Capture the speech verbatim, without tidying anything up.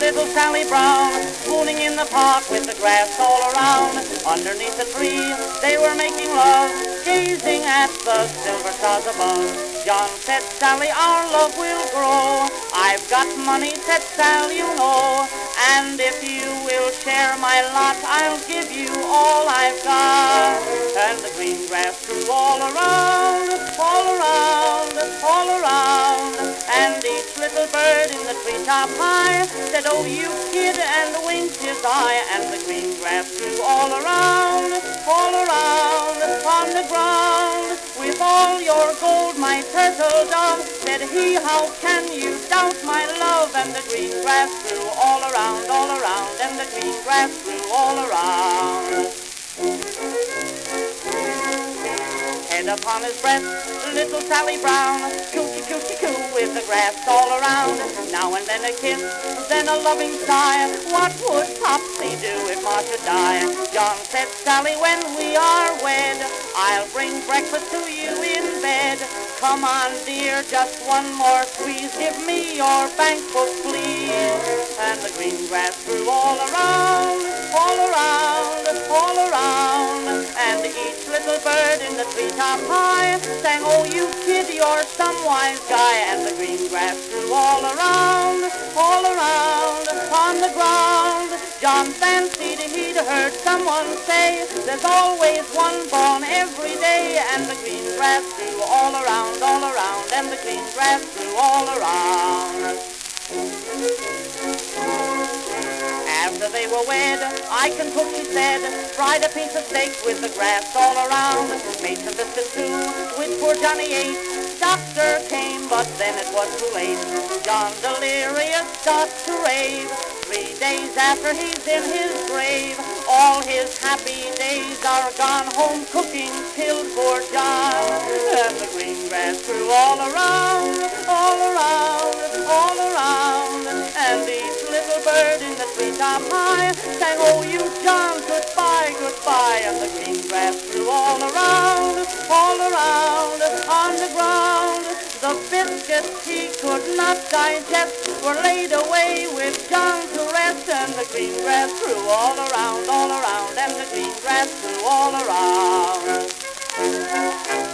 little Sally Brown, spooning in the park with the grass all around. Underneath the tree, they were making love, gazing at the silver stars above. John said, Sally, our love will grow. I've got money, said Sally, you know, and if you will share my lot, I'll give you all I've got. And the green grass grew all around, all around, all around, and each little bird in the treetop high said, oh, you kid, and winked his eye. And the green grass grew all around, all around, on the ground. With all your gold, my turtle dove, said he, how can you doubt my love? And the green grass grew all around, all around, and the green grass grew all around. Head upon his breast, little Sally Brown, coochie coochie coo with the grass all around. Now and then a kiss, then a loving sigh. What would Popsy do if Ma should die? John said, Sally, when we are wed, I'll bring breakfast to you in bed. Come on, dear, just one more squeeze. Give me your bank book, please. And the green grass grew all around, all around, all around, and each little bird in the treetop high sang, oh, you kid, you're some wise guy. And the green grass grew all around, all around, on the ground. John fancied he'd heard someone say, there's always one born every day. And the green grass grew all around, all around, and the green grass grew all around. After they were wed, I can cook, she said, fried a piece of steak with the grass all around, made some biscuits too, which poor Johnny ate. Doctor came, but then it was too late. John delirious starts to rave. Three days after he's in his grave, all his happy days are gone. Home cooking killed poor John. And the green grass grew all around, all around, all around, and each little bird in the treetop high sang, oh, you John, goodbye, goodbye. And the green grass grew all around, all around, on the ground. The biscuits he could not digest were laid away with John to rest. And the green grass grew all around, all around, and the green grass grew all around.